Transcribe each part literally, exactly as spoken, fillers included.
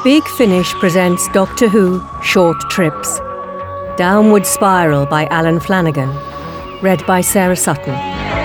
Big Finish presents Doctor Who Short Trips. Downward Spiral by Alan Flanagan. Read by Sarah Sutton.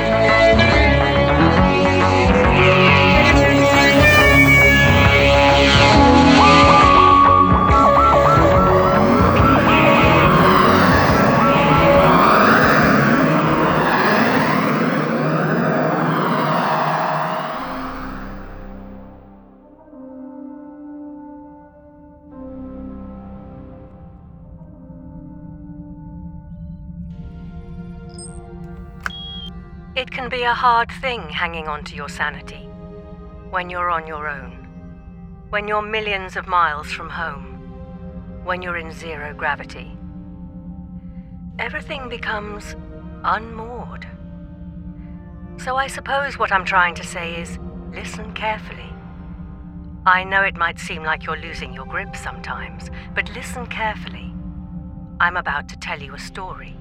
It can be a hard thing hanging on to your sanity when you're on your own, when you're millions of miles from home, when you're in zero gravity. Everything becomes unmoored. So I suppose what I'm trying to say is listen carefully. I know it might seem like you're losing your grip sometimes, but listen carefully. I'm about to tell you a story.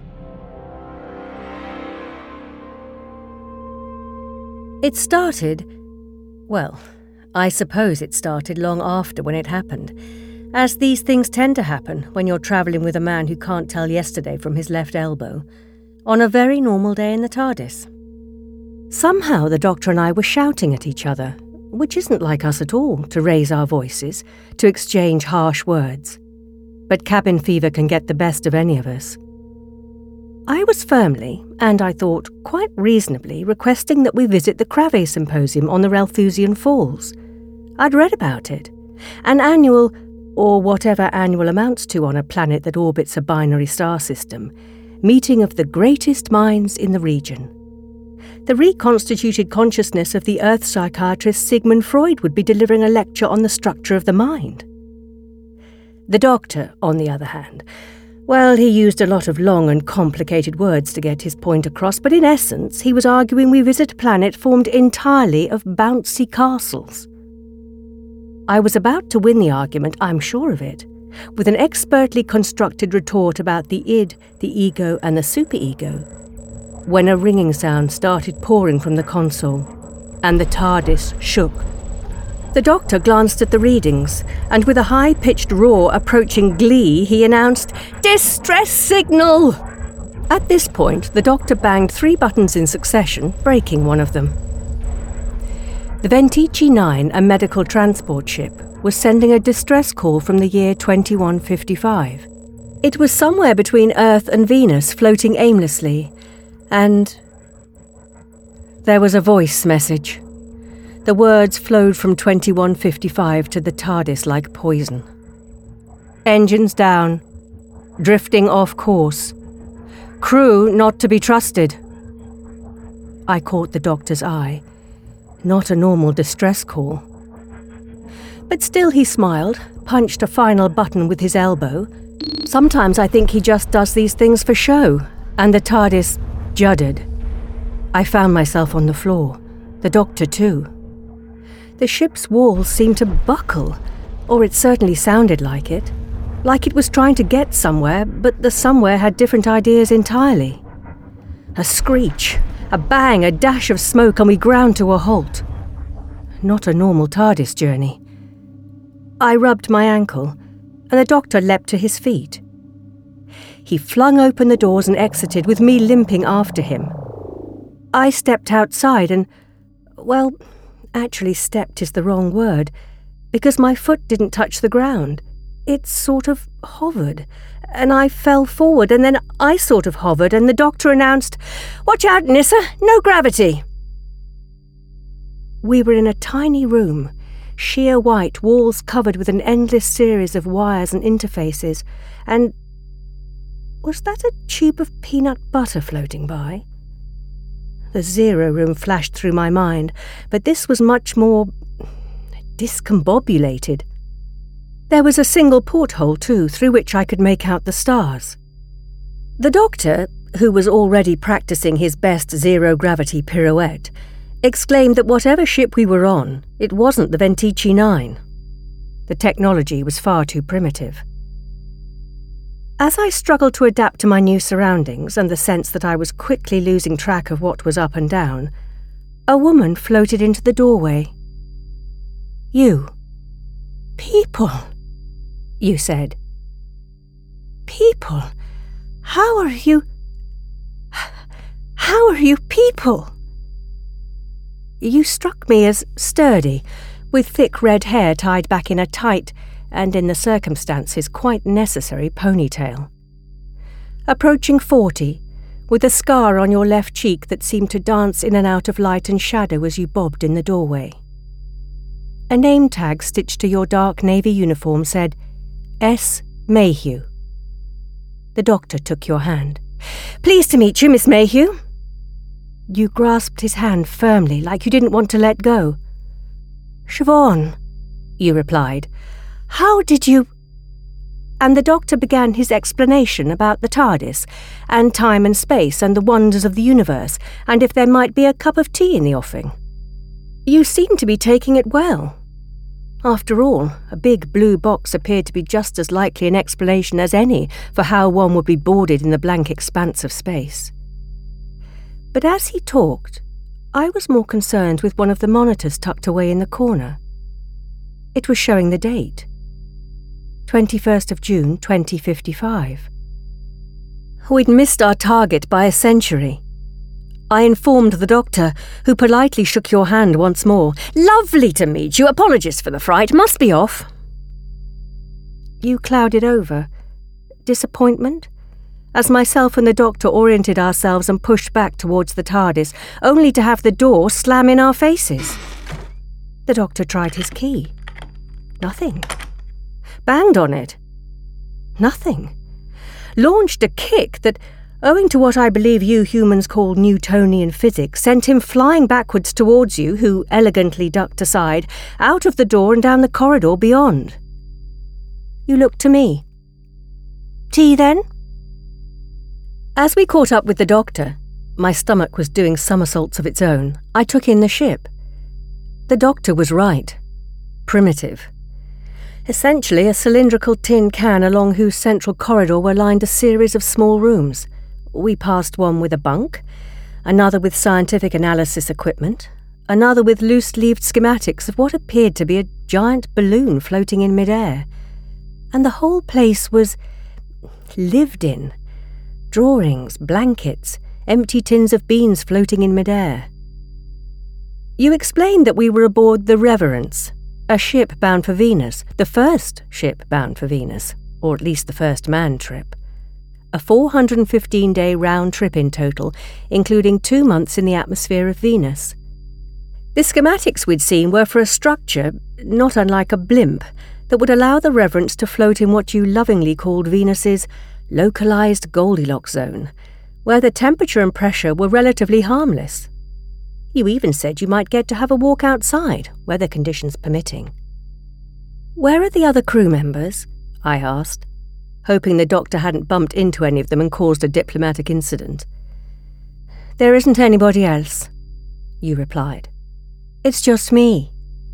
It started, well, I suppose it started long after when it happened, as these things tend to happen when you're travelling with a man who can't tell yesterday from his left elbow, on a very normal day in the TARDIS. Somehow the Doctor and I were shouting at each other, which isn't like us at all, to raise our voices, to exchange harsh words. But cabin fever can get the best of any of us. I was firmly, and I thought quite reasonably, requesting that we visit the Crave Symposium on the Relthusian Falls. I'd read about it. An annual, or whatever annual amounts to on a planet that orbits a binary star system, meeting of the greatest minds in the region. The reconstituted consciousness of the Earth psychiatrist Sigmund Freud would be delivering a lecture on the structure of the mind. The Doctor, on the other hand, well, he used a lot of long and complicated words to get his point across, but in essence, he was arguing we visit a planet formed entirely of bouncy castles. I was about to win the argument, I'm sure of it, with an expertly constructed retort about the id, the ego, and the superego, when a ringing sound started pouring from the console, and the TARDIS shook. The Doctor glanced at the readings, and with a high-pitched roar approaching glee, he announced, "Distress signal!" At this point, the Doctor banged three buttons in succession, breaking one of them. The Ventici nine, a medical transport ship, was sending a distress call from the year twenty-one fifty-five. It was somewhere between Earth and Venus, floating aimlessly, and there was a voice message. The words flowed from twenty-one fifty-five to the TARDIS like poison. Engines down. Drifting off course. Crew not to be trusted. I caught the Doctor's eye. Not a normal distress call. But still he smiled, punched a final button with his elbow. Sometimes I think he just does these things for show, and the TARDIS juddered. I found myself on the floor. The Doctor too. The ship's walls seemed to buckle, or it certainly sounded like it. Like it was trying to get somewhere, but the somewhere had different ideas entirely. A screech, a bang, a dash of smoke, and we ground to a halt. Not a normal TARDIS journey. I rubbed my ankle, and the Doctor leapt to his feet. He flung open the doors and exited, with me limping after him. I stepped outside and, well, actually stepped is the wrong word, because my foot didn't touch the ground. It sort of hovered, and I fell forward, and then I sort of hovered, and the Doctor announced, "Watch out, Nyssa, no gravity." We were in a tiny room, sheer white, walls covered with an endless series of wires and interfaces, and was that a tube of peanut butter floating by? The Zero Room flashed through my mind, but this was much more discombobulated. There was a single porthole, too, through which I could make out the stars. The Doctor, who was already practicing his best zero-gravity pirouette, exclaimed that whatever ship we were on, it wasn't the Ventici nine. The technology was far too primitive. As I struggled to adapt to my new surroundings and the sense that I was quickly losing track of what was up and down, a woman floated into the doorway. "You." "People," you said. "People? How are you... How are you people?" You struck me as sturdy, with thick red hair tied back in a tight, and in the circumstances quite necessary, ponytail. Approaching forty, with a scar on your left cheek that seemed to dance in and out of light and shadow as you bobbed in the doorway. A name tag stitched to your dark navy uniform said, S. Mayhew. The doctor took your hand. "Pleased to meet you, Miss Mayhew." You grasped his hand firmly, like you didn't want to let go. "Siobhan," you replied. "How did you—" And the doctor began his explanation about the TARDIS, and time and space and the wonders of the universe, and if there might be a cup of tea in the offing. You seemed to be taking it well. After all, a big blue box appeared to be just as likely an explanation as any for how one would be boarded in the blank expanse of space. But as he talked, I was more concerned with one of the monitors tucked away in the corner. It was showing the date. twenty-first of June, twenty fifty-five. We'd missed our target by a century. I informed the doctor, who politely shook your hand once more. "Lovely to meet you. Apologies for the fright. Must be off." You clouded over. Disappointment? As myself and the doctor oriented ourselves and pushed back towards the TARDIS, only to have the door slam in our faces. The doctor tried his key. Nothing. Banged on it. Nothing. Launched a kick that, owing to what I believe you humans call Newtonian physics, sent him flying backwards towards you, who elegantly ducked aside, out of the door and down the corridor beyond. You looked to me. "Tea, then?" As we caught up with the doctor, my stomach was doing somersaults of its own, I took in the ship. The doctor was right. Primitive. Essentially a cylindrical tin can along whose central corridor were lined a series of small rooms. We passed one with a bunk, another with scientific analysis equipment, another with loose-leaved schematics of what appeared to be a giant balloon floating in mid-air. And the whole place was lived in. Drawings, blankets, empty tins of beans floating in mid-air. You explained that we were aboard the Reverence, a ship bound for Venus, the first ship bound for Venus, or at least the first manned trip. A four hundred fifteen day round trip in total, including two months in the atmosphere of Venus. The schematics we'd seen were for a structure, not unlike a blimp, that would allow the Reverence to float in what you lovingly called Venus's localized Goldilocks zone, where the temperature and pressure were relatively harmless. You even said you might get to have a walk outside, weather conditions permitting. "Where are the other crew members?" I asked, hoping the doctor hadn't bumped into any of them and caused a diplomatic incident. "There isn't anybody else," you replied. "It's just me."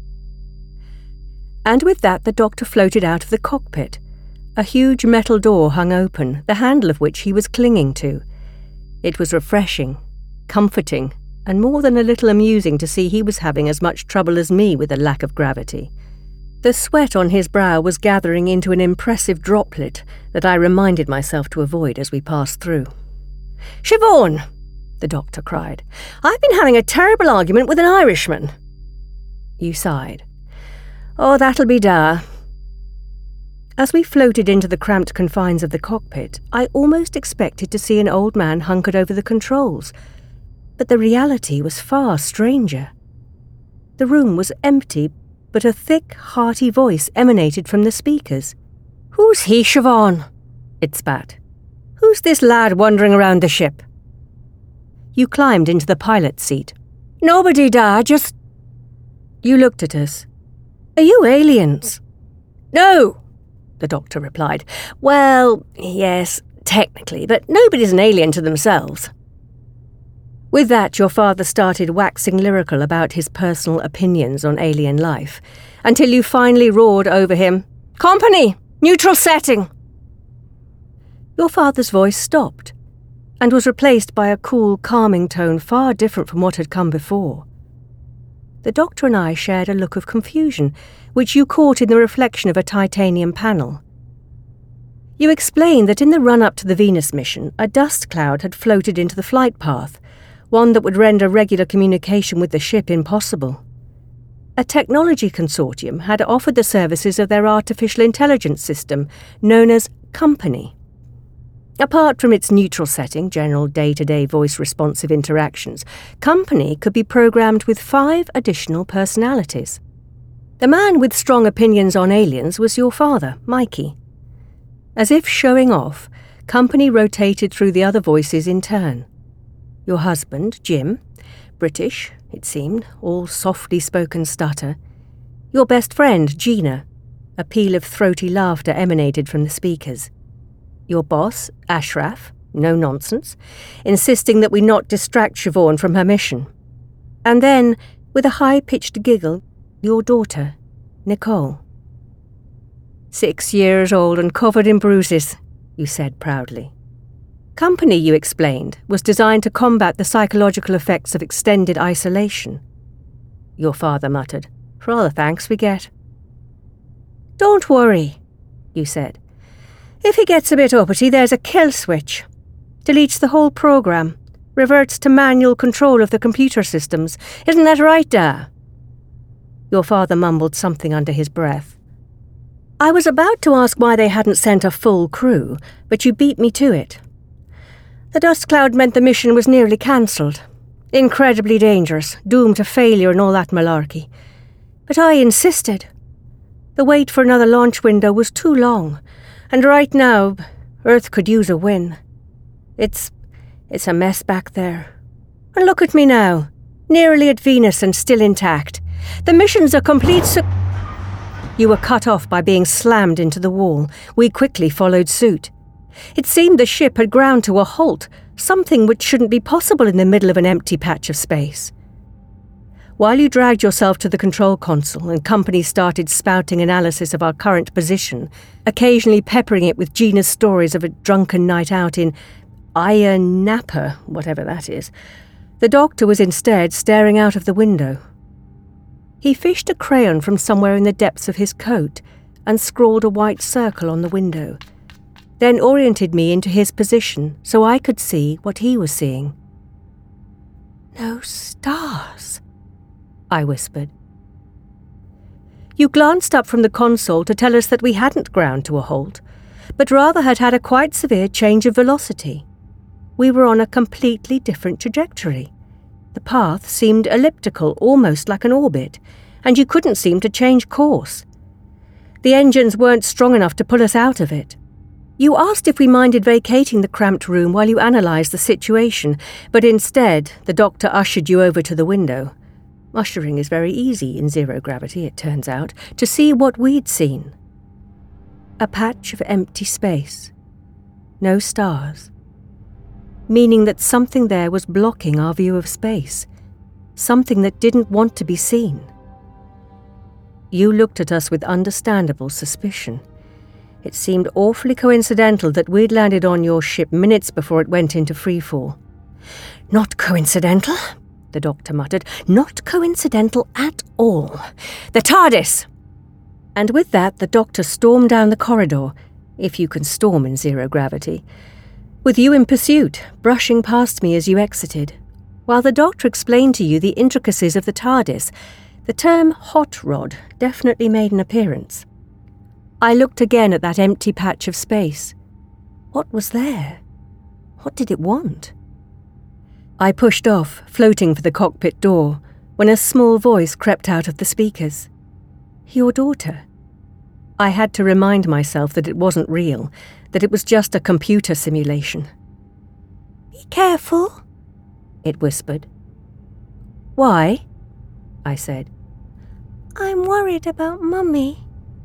And with that the doctor floated out of the cockpit. A huge metal door hung open, the handle of which he was clinging to. It was refreshing, comforting, and more than a little amusing to see he was having as much trouble as me with a lack of gravity. The sweat on his brow was gathering into an impressive droplet that I reminded myself to avoid as we passed through. "Siobhan!" the doctor cried. "I've been having a terrible argument with an Irishman." You sighed. "Oh, that'll be da." As we floated into the cramped confines of the cockpit, I almost expected to see an old man hunkered over the controls, but the reality was far stranger. The room was empty, but a thick, hearty voice emanated from the speakers. "Who's he, Siobhan?" it spat. "Who's this lad wandering around the ship?" You climbed into the pilot's seat. "Nobody, da, just—" You looked at us. "Are you aliens?" "No," the doctor replied. "Well, yes, technically, but nobody's an alien to themselves." With that, your father started waxing lyrical about his personal opinions on alien life, until you finally roared over him, "Company! Neutral setting!" Your father's voice stopped, and was replaced by a cool, calming tone far different from what had come before. The doctor and I shared a look of confusion, which you caught in the reflection of a titanium panel. You explained that in the run-up to the Venus mission, a dust cloud had floated into the flight path, one that would render regular communication with the ship impossible. A technology consortium had offered the services of their artificial intelligence system, known as Company. Apart from its neutral setting, general day-to-day voice-responsive interactions, Company could be programmed with five additional personalities. The man with strong opinions on aliens was your father, Mikey. As if showing off, Company rotated through the other voices in turn. Your husband, Jim, British, it seemed, all softly spoken stutter. Your best friend, Gina. A peal of throaty laughter emanated from the speakers. Your boss, Ashraf, no nonsense, insisting that we not distract Siobhan from her mission. And then, with a high-pitched giggle, your daughter, Nicole. Six years old and covered in bruises, you said proudly. Company, you explained, was designed to combat the psychological effects of extended isolation. Your father muttered, "For all the thanks we get." "Don't worry," you said. "If he gets a bit uppity, there's a kill switch. Deletes the whole program, reverts to manual control of the computer systems. Isn't that right, Da?" Your father mumbled something under his breath. I was about to ask why they hadn't sent a full crew, but you beat me to it. The dust cloud meant the mission was nearly cancelled. Incredibly dangerous, doomed to failure and all that malarkey. But I insisted. The wait for another launch window was too long, and right now, Earth could use a win. It's... it's a mess back there. And look at me now, nearly at Venus and still intact. The mission's a complete su- You were cut off by being slammed into the wall. We quickly followed suit. It seemed the ship had ground to a halt, something which shouldn't be possible in the middle of an empty patch of space. While you dragged yourself to the control console and Company started spouting analysis of our current position, occasionally peppering it with Gina's stories of a drunken night out in Ayia Napa, whatever that is, the doctor was instead staring out of the window. He fished a crayon from somewhere in the depths of his coat and scrawled a white circle on the window, then oriented me into his position so I could see what he was seeing. "No stars," I whispered. You glanced up from the console to tell us that we hadn't ground to a halt, but rather had had a quite severe change of velocity. We were on a completely different trajectory. The path seemed elliptical, almost like an orbit, and you couldn't seem to change course. The engines weren't strong enough to pull us out of it. You asked if we minded vacating the cramped room while you analysed the situation, but instead the doctor ushered you over to the window. Ushering is very easy in zero gravity, it turns out, to see what we'd seen. A patch of empty space. No stars. Meaning that something there was blocking our view of space. Something that didn't want to be seen. You looked at us with understandable suspicion. It seemed awfully coincidental that we'd landed on your ship minutes before it went into freefall. "Not coincidental," the doctor muttered. "Not coincidental at all. The TARDIS!" And with that, the doctor stormed down the corridor, if you can storm in zero gravity, with you in pursuit, brushing past me as you exited. While the doctor explained to you the intricacies of the TARDIS, the term hot rod definitely made an appearance. I looked again at that empty patch of space. What was there? What did it want? I pushed off, floating for the cockpit door, when a small voice crept out of the speakers. Your daughter. I had to remind myself that it wasn't real, that it was just a computer simulation. "Be careful," it whispered. "Why?" I said. "I'm worried about Mummy."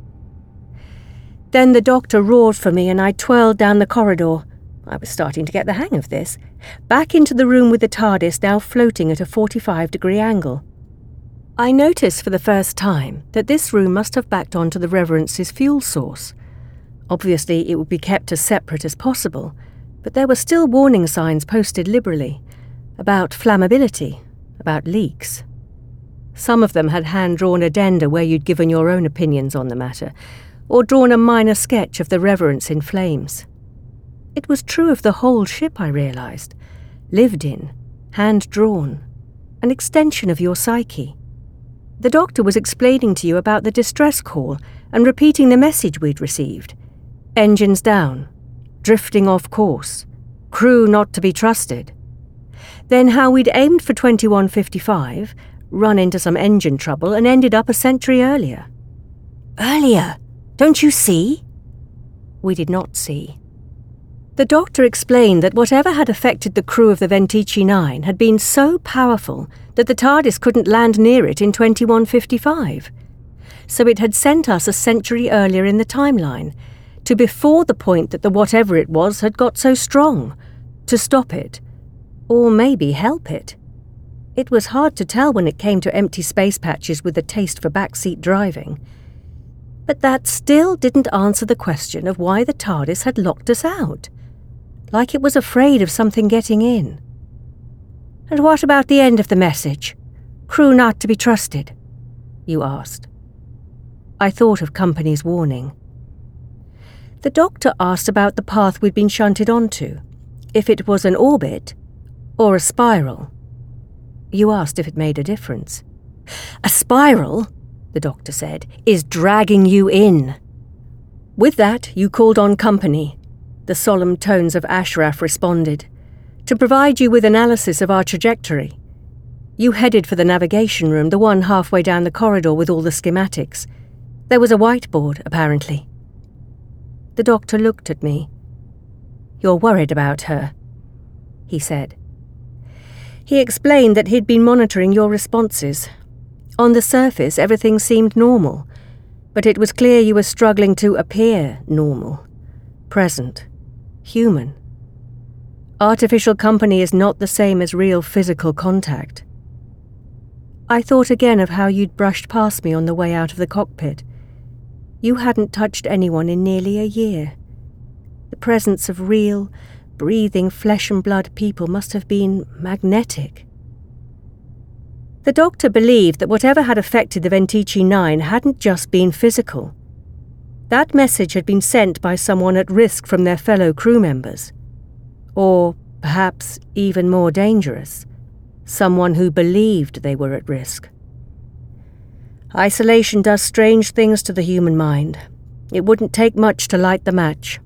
Then the doctor roared for me and I twirled down the corridor. I was starting to get the hang of this. Back into the room with the TARDIS now floating at a forty-five degree angle. I noticed for the first time that this room must have backed onto the Reverence's fuel source. Obviously it would be kept as separate as possible, but there were still warning signs posted liberally, about flammability, about leaks. Some of them had hand-drawn addenda where you'd given your own opinions on the matter, or drawn a minor sketch of the Reverence in flames. It was true of the whole ship, I realised. Lived in, hand-drawn, an extension of your psyche. The doctor was explaining to you about the distress call and repeating the message we'd received. Engines down, drifting off course, crew not to be trusted. Then how we'd aimed for twenty-one fifty-five, run into some engine trouble and ended up a century earlier. Earlier? Don't you see? We did not see. The doctor explained that whatever had affected the crew of the Ventici nine had been so powerful that the TARDIS couldn't land near it in twenty-one fifty-five. So it had sent us a century earlier in the timeline, to before the point that the whatever it was had got so strong, to stop it, or maybe help it. It was hard to tell when it came to empty space patches with a taste for backseat driving. But that still didn't answer the question of why the TARDIS had locked us out. Like it was afraid of something getting in. And what about the end of the message? Crew not to be trusted? You asked. I thought of Company's warning. The doctor asked about the path we'd been shunted onto, if it was an orbit or a spiral. You asked if it made a difference. A spiral, the doctor said, is dragging you in. With that, you called on Company. The solemn tones of Ashraf responded, to provide you with analysis of our trajectory. You headed for the navigation room, the one halfway down the corridor with all the schematics. There was a whiteboard, apparently. The doctor looked at me. You're worried about her, he said. He explained that he'd been monitoring your responses. On the surface, everything seemed normal, but it was clear you were struggling to appear normal, present, human. Artificial company is not the same as real physical contact. I thought again of how you'd brushed past me on the way out of the cockpit. You hadn't touched anyone in nearly a year. The presence of real, breathing flesh and blood people must have been magnetic. The doctor believed that whatever had affected the Ventici nine hadn't just been physical. That message had been sent by someone at risk from their fellow crew members. Or, perhaps even more dangerous, someone who believed they were at risk. Isolation does strange things to the human mind. It wouldn't take much to light the match.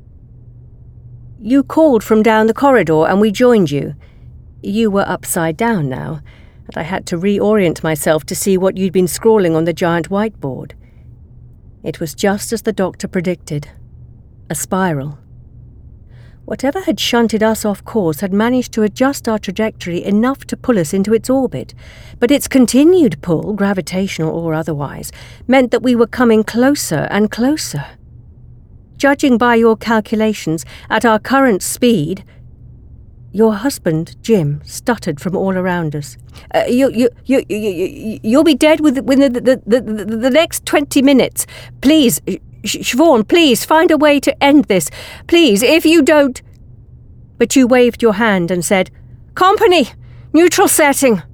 You called from down the corridor and we joined you. You were upside down now, and I had to reorient myself to see what you'd been scrawling on the giant whiteboard. It was just as the doctor predicted. A spiral. Whatever had shunted us off course had managed to adjust our trajectory enough to pull us into its orbit, but its continued pull, gravitational or otherwise, meant that we were coming closer and closer. Judging by your calculations, at our current speed... Your husband, Jim, stuttered from all around us. Uh, you, you, you, you, you'll be dead within the, the, the, the, the next twenty minutes. Please, Siobhan, please, find a way to end this. Please, if you don't... But you waved your hand and said, Company! Neutral setting!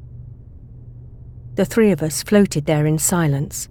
The three of us floated there in silence.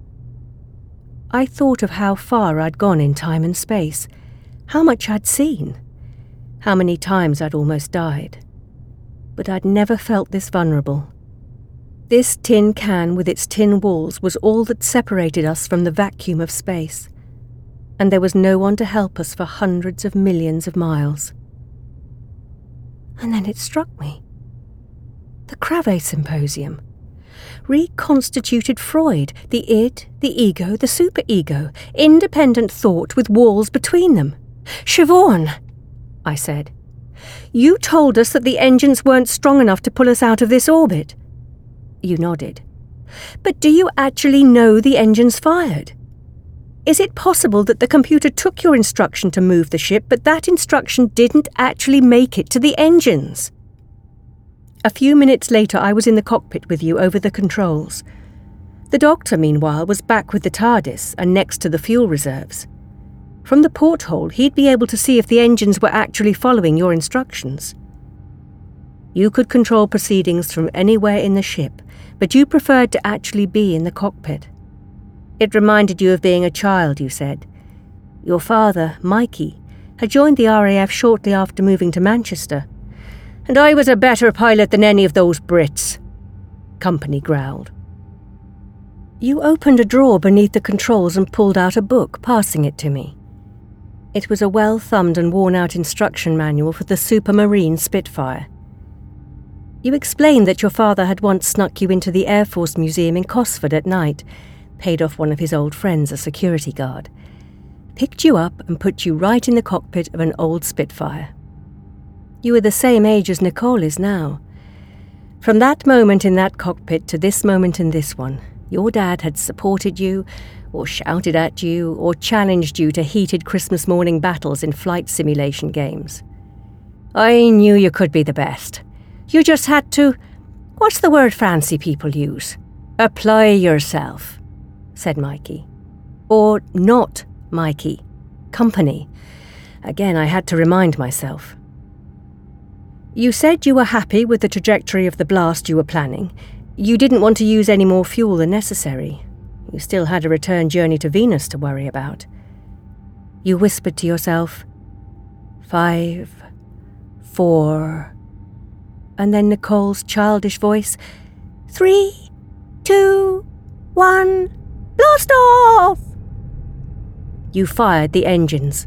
I thought of how far I'd gone in time and space, how much I'd seen, how many times I'd almost died. But I'd never felt this vulnerable. This tin can with its tin walls was all that separated us from the vacuum of space, and there was no one to help us for hundreds of millions of miles. And then it struck me. The Crave Symposium. Reconstituted Freud, the id, the ego, the superego, independent thought with walls between them. Siobhan, I said, you told us that the engines weren't strong enough to pull us out of this orbit. You nodded. But do you actually know the engines fired? Is it possible that the computer took your instruction to move the ship, but that instruction didn't actually make it to the engines? A few minutes later, I was in the cockpit with you over the controls. The doctor, meanwhile, was back with the TARDIS and next to the fuel reserves. From the porthole, he'd be able to see if the engines were actually following your instructions. You could control proceedings from anywhere in the ship, but you preferred to actually be in the cockpit. It reminded you of being a child, you said. Your father, Mikey, had joined the R A F shortly after moving to Manchester. And I was a better pilot than any of those Brits, Company growled. You opened a drawer beneath the controls and pulled out a book, passing it to me. It was a well-thumbed and worn-out instruction manual for the Supermarine Spitfire. You explained that your father had once snuck you into the Air Force Museum in Cosford at night, paid off one of his old friends, a security guard, picked you up and put you right in the cockpit of an old Spitfire. You were the same age as Nicole is now. From that moment in that cockpit to this moment in this one, your dad had supported you, or shouted at you, or challenged you to heated Christmas morning battles in flight simulation games. I knew you could be the best. You just had to, what's the word fancy people use? Apply yourself, said Mikey. Or not Mikey. Company. Again, I had to remind myself. You said you were happy with the trajectory of the blast you were planning. You didn't want to use any more fuel than necessary. You still had a return journey to Venus to worry about. You whispered to yourself, five, four, and then Nicole's childish voice, three, two, one, blast off! You fired the engines.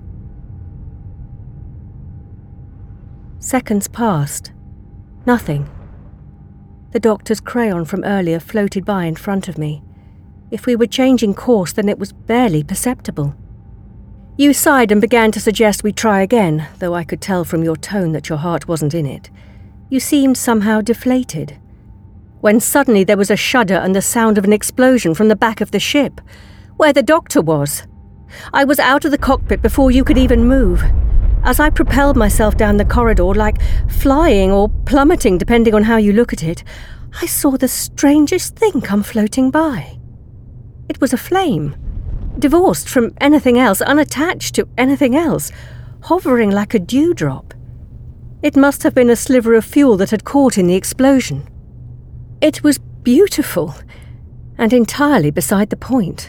Seconds passed. Nothing. The doctor's crayon from earlier floated by in front of me. If we were changing course, then it was barely perceptible. You sighed and began to suggest we try again, though I could tell from your tone that your heart wasn't in it. You seemed somehow deflated. When suddenly there was a shudder and the sound of an explosion from the back of the ship, where the doctor was. I was out of the cockpit before you could even move. As I propelled myself down the corridor, like flying or plummeting depending on how you look at it, I saw the strangest thing come floating by. It was a flame, divorced from anything else, unattached to anything else, hovering like a dewdrop. It must have been a sliver of fuel that had caught in the explosion. It was beautiful, and entirely beside the point.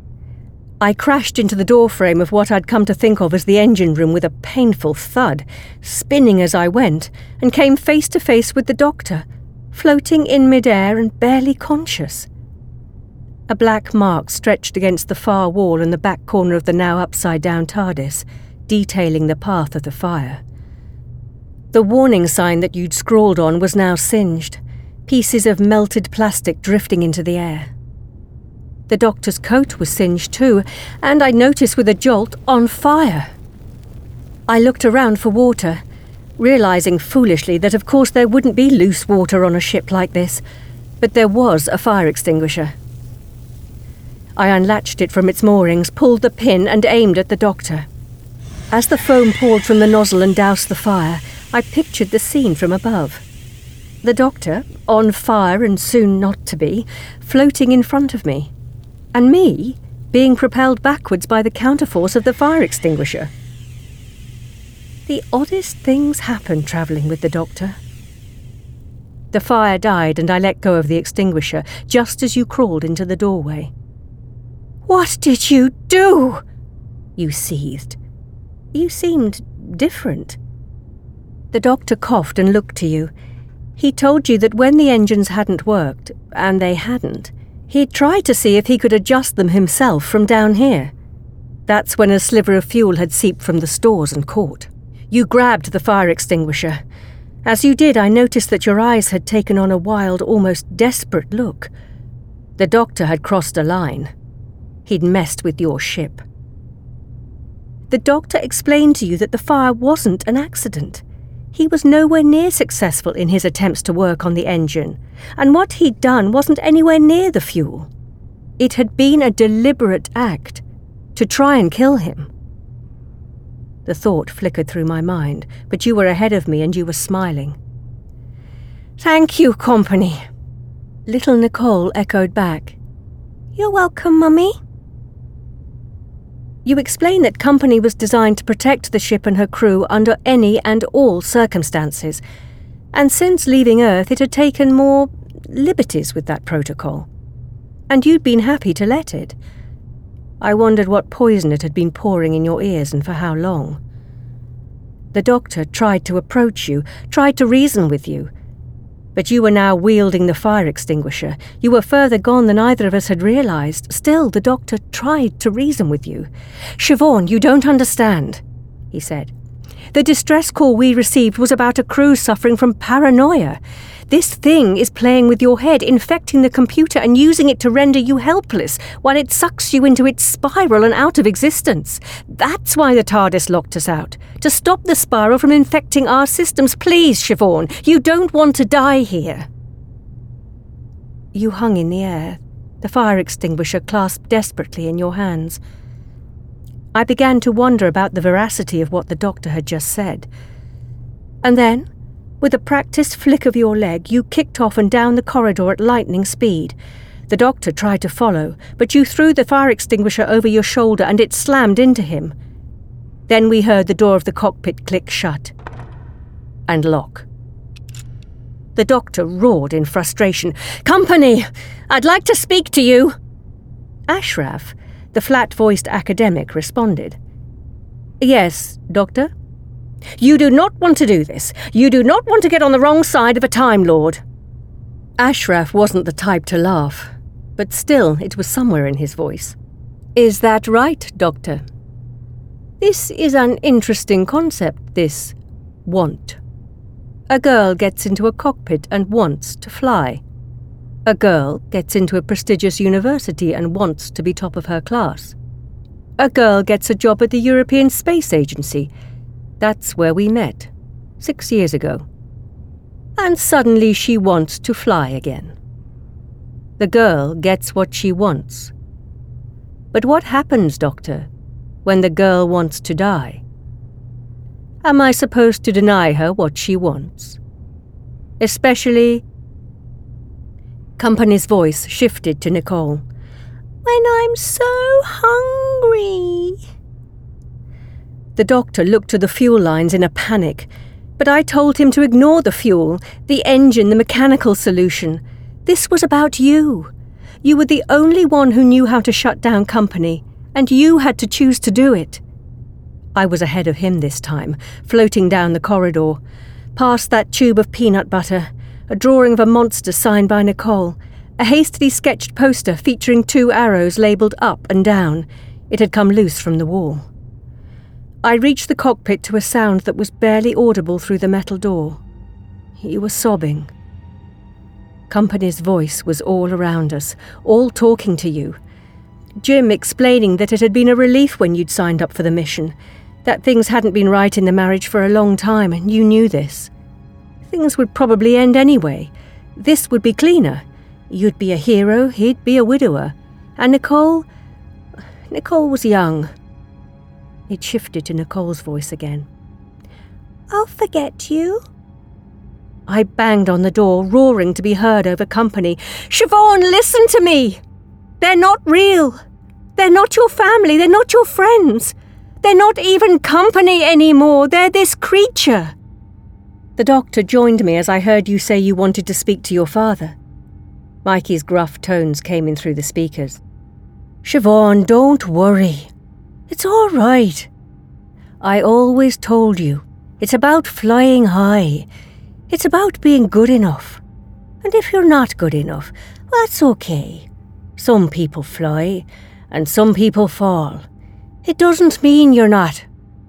I crashed into the doorframe of what I'd come to think of as the engine room with a painful thud, spinning as I went, and came face to face with the doctor, floating in midair and barely conscious. A black mark stretched against the far wall in the back corner of the now upside-down TARDIS, detailing the path of the fire. The warning sign that you'd scrawled on was now singed, pieces of melted plastic drifting into the air. The doctor's coat was singed too, and I noticed with a jolt, on fire. I looked around for water, realising foolishly that of course there wouldn't be loose water on a ship like this, but there was a fire extinguisher. I unlatched it from its moorings, pulled the pin and aimed at the doctor. As the foam poured from the nozzle and doused the fire, I pictured the scene from above. The doctor, on fire and soon not to be, floating in front of me. And me being propelled backwards by the counterforce of the fire extinguisher. The oddest things happen travelling with the doctor. The fire died and I let go of the extinguisher just as you crawled into the doorway. "What did you do?" you seethed. You seemed different. The doctor coughed and looked to you. He told you that when the engines hadn't worked, and they hadn't, he'd tried to see if he could adjust them himself from down here. That's when a sliver of fuel had seeped from the stores and caught. You grabbed the fire extinguisher. As you did, I noticed that your eyes had taken on a wild, almost desperate look. The doctor had crossed a line. He'd messed with your ship. The doctor explained to you that the fire wasn't an accident. He was nowhere near successful in his attempts to work on the engine, and what he'd done wasn't anywhere near the fuel. It had been a deliberate act to try and kill him. The thought flickered through my mind, but you were ahead of me and you were smiling. "Thank you, Company," little Nicole echoed back. "You're welcome, Mummy." You explained that Company was designed to protect the ship and her crew under any and all circumstances, And since leaving Earth, it had taken more liberties with that protocol. And you'd been happy to let it. I wondered what poison it had been pouring in your ears and for how long. The doctor tried to approach you, tried to reason with you. But you were now wielding the fire extinguisher. You were further gone than either of us had realized. Still, the doctor tried to reason with you. "Siobhan, you don't understand," he said. "The distress call we received was about a crew suffering from paranoia. This thing is playing with your head, infecting the computer and using it to render you helpless while it sucks you into its spiral and out of existence. That's why the TARDIS locked us out. To stop the spiral from infecting our systems. Please, Siobhan, you don't want to die here." You hung in the air, the fire extinguisher clasped desperately in your hands. I began to wonder about the veracity of what the doctor had just said. And then, with a practiced flick of your leg, you kicked off and down the corridor at lightning speed. The doctor tried to follow, but you threw the fire extinguisher over your shoulder and it slammed into him. Then we heard the door of the cockpit click shut and lock. The doctor roared in frustration. "Company! I'd like to speak to you!" Ashraf, the flat-voiced academic, responded. "Yes, Doctor?" "You do not want to do this. You do not want to get on the wrong side of a Time Lord." Ashraf wasn't the type to laugh, but still it was somewhere in his voice. "Is that right, Doctor? This is an interesting concept, this want. A girl gets into a cockpit and wants to fly. A girl gets into a prestigious university and wants to be top of her class. A girl gets a job at the European Space Agency. That's where we met, six years ago. And suddenly she wants to fly again. The girl gets what she wants. But what happens, Doctor, when the girl wants to die? Am I supposed to deny her what she wants? Especially..." Company's voice shifted to Nicole. "When I'm so hungry." The doctor looked to the fuel lines in a panic, but I told him to ignore the fuel, the engine, the mechanical solution. This was about you. You were the only one who knew how to shut down Company, and you had to choose to do it. I was ahead of him this time, floating down the corridor, past that tube of peanut butter, a drawing of a monster signed by Nicole, a hastily sketched poster featuring two arrows labelled up and down. It had come loose from the wall. I reached the cockpit to a sound that was barely audible through the metal door. You were sobbing. Company's voice was all around us, all talking to you. Jim explaining that it had been a relief when you'd signed up for the mission, that things hadn't been right in the marriage for a long time, and you knew this. Things would probably end anyway. This would be cleaner. You'd be a hero, he'd be a widower. And Nicole... Nicole was young. It shifted to Nicole's voice again. "I'll forget you." I banged on the door, roaring to be heard over Company. "Siobhan, listen to me! They're not real. They're not your family. They're not your friends. They're not even Company anymore. They're this creature." The doctor joined me as I heard you say you wanted to speak to your father. Mikey's gruff tones came in through the speakers. "Siobhan, don't worry. It's all right. I always told you, it's about flying high. It's about being good enough. And if you're not good enough, that's okay. Some people fly, and some people fall. It doesn't mean you're not."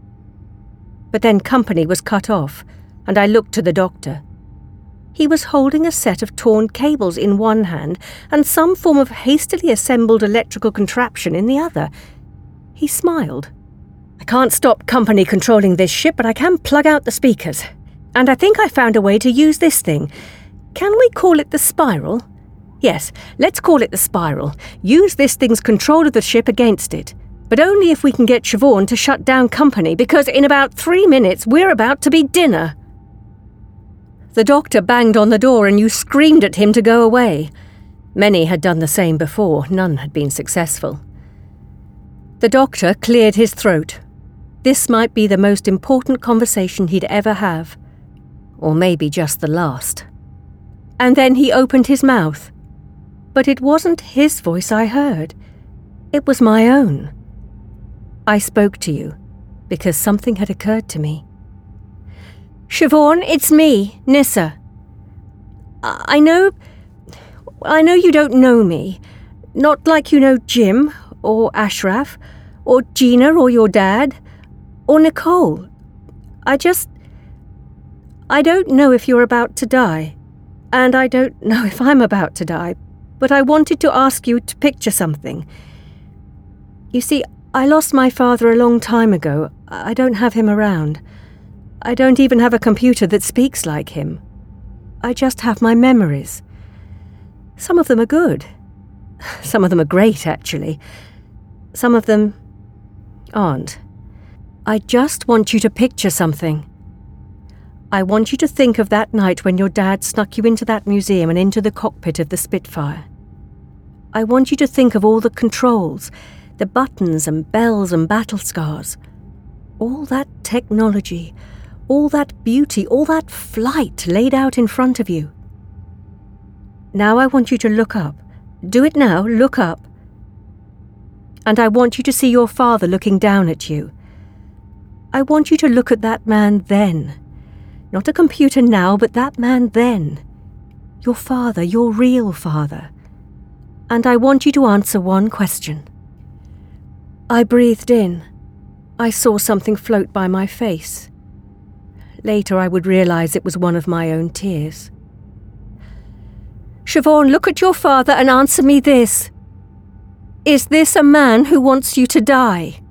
But then Company was cut off, and I looked to the doctor. He was holding a set of torn cables in one hand and some form of hastily assembled electrical contraption in the other. He smiled. "I can't stop Company controlling this ship, but I can plug out the speakers. And I think I found a way to use this thing. Can we call it the Spiral? Yes, let's call it the Spiral. Use this thing's control of the ship against it. But only if we can get Siobhan to shut down Company, because in about three minutes we're about to be dinner." The doctor banged on the door and you screamed at him to go away. Many had done the same before, none had been successful. The doctor cleared his throat. This might be the most important conversation he'd ever have. Or maybe just the last. And then he opened his mouth. But it wasn't his voice I heard. It was my own. I spoke to you because something had occurred to me. Siobhan, it's me, Nissa. I know... I know you don't know me. Not like you know Jim, or Ashraf, or Gina, or your dad, or Nicole. I just... I don't know if you're about to die, and I don't know if I'm about to die, but I wanted to ask you to picture something. You see, I lost my father a long time ago. I don't have him around. I don't even have a computer that speaks like him. I just have my memories. Some of them are good. Some of them are great, actually. Some of them aren't. I just want you to picture something. I want you to think of that night when your dad snuck you into that museum and into the cockpit of the Spitfire. I want you to think of all the controls, the buttons and bells and battle scars. All that technology, all that beauty, all that flight laid out in front of you. Now I want you to look up. Do it now, look up. And I want you to see your father looking down at you. I want you to look at that man then. Not a computer now, but that man then. Your father, your real father. And I want you to answer one question. I breathed in. I saw something float by my face. Later I would realize it was one of my own tears. Siobhan, look at your father and answer me this. Is this a man who wants you to die?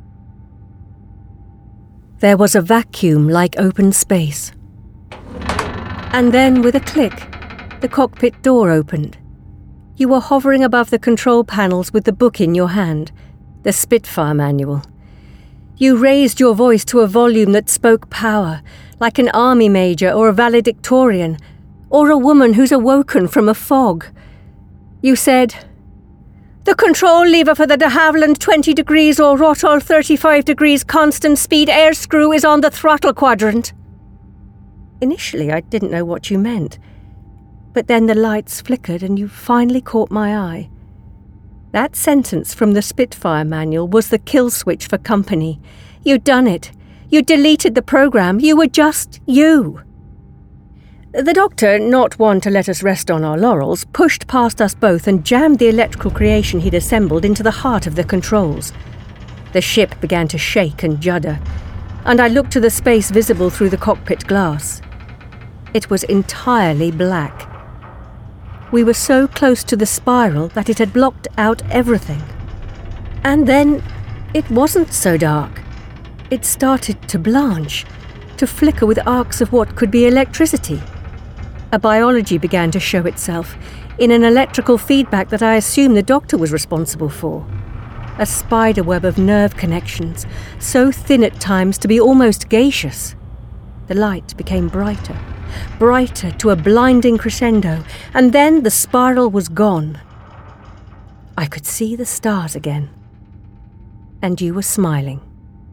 There was a vacuum like open space. And then, with a click, the cockpit door opened. You were hovering above the control panels with the book in your hand, the Spitfire manual. You raised your voice to a volume that spoke power, like an army major or a valedictorian, or a woman who's awoken from a fog. You said, "The control lever for the de Havilland twenty degrees or Rottol thirty-five degrees constant speed air screw is on the throttle quadrant." Initially, I didn't know what you meant, but then the lights flickered and you finally caught my eye. That sentence from the Spitfire manual was the kill switch for company. You'd done it. You deleted the program. You were just you. The doctor, not one to let us rest on our laurels, pushed past us both and jammed the electrical creation he'd assembled into the heart of the controls. The ship began to shake and judder, and I looked to the space visible through the cockpit glass. It was entirely black. We were so close to the spiral that it had blocked out everything. And then it wasn't so dark. It started to blanch, to flicker with arcs of what could be electricity. A biology began to show itself in an electrical feedback that I assume the doctor was responsible for. A spider web of nerve connections, so thin at times to be almost gaseous. The light became brighter, brighter to a blinding crescendo, and then the spiral was gone. I could see the stars again. And you were smiling.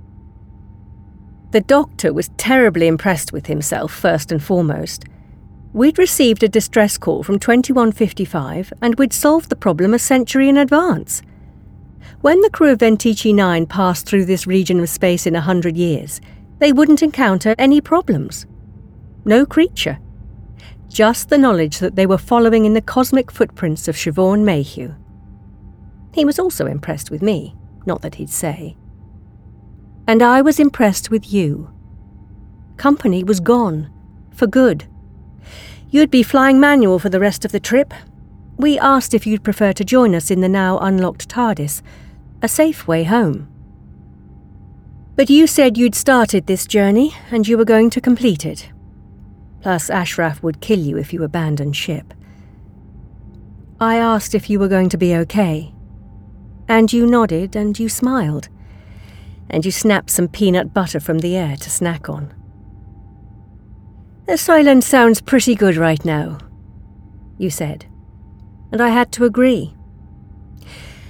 The doctor was terribly impressed with himself, first and foremost. We'd received a distress call from twenty-one fifty-five, and we'd solved the problem a century in advance. When the crew of Ventici nine passed through this region of space in a hundred years, they wouldn't encounter any problems. No creature. Just the knowledge that they were following in the cosmic footprints of Siobhan Mayhew. He was also impressed with me, not that he'd say. And I was impressed with you. Company was gone, for good. You'd be flying manual for the rest of the trip. We asked if you'd prefer to join us in the now unlocked TARDIS, a safe way home. But you said you'd started this journey and you were going to complete it. Plus Ashraf would kill you if you abandoned ship. I asked if you were going to be okay. And you nodded and you smiled. And you snapped some peanut butter from the air to snack on. The silence sounds pretty good right now, you said, and I had to agree.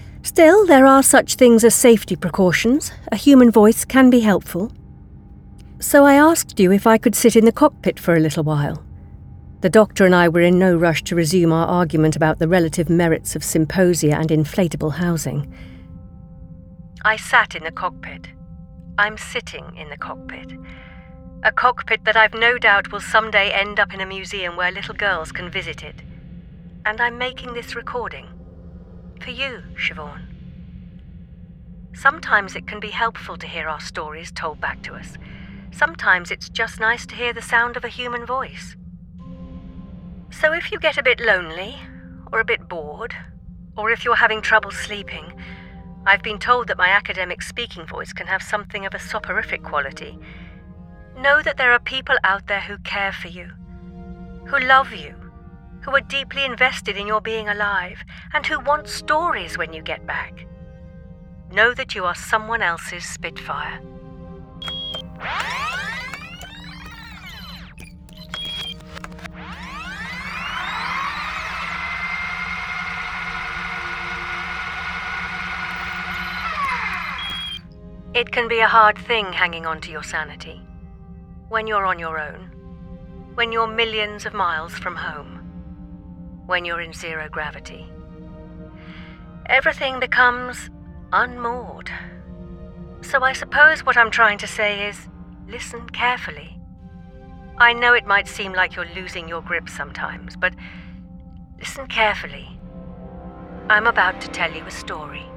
Still, there are such things as safety precautions. A human voice can be helpful. So I asked you if I could sit in the cockpit for a little while. The doctor and I were in no rush to resume our argument about the relative merits of symposia and inflatable housing. I sat in the cockpit. I'm sitting in the cockpit. A cockpit that I've no doubt will someday end up in a museum where little girls can visit it. And I'm making this recording. For you, Siobhan. Sometimes it can be helpful to hear our stories told back to us. Sometimes it's just nice to hear the sound of a human voice. So if you get a bit lonely, or a bit bored, or if you're having trouble sleeping, I've been told that my academic speaking voice can have something of a soporific quality. Know that there are people out there who care for you, who love you, who are deeply invested in your being alive, and who want stories when you get back. Know that you are someone else's Spitfire. It can be a hard thing hanging on to your sanity. When you're on your own. When you're millions of miles from home. When you're in zero gravity. Everything becomes unmoored. So I suppose what I'm trying to say is, listen carefully. I know it might seem like you're losing your grip sometimes, but listen carefully. I'm about to tell you a story.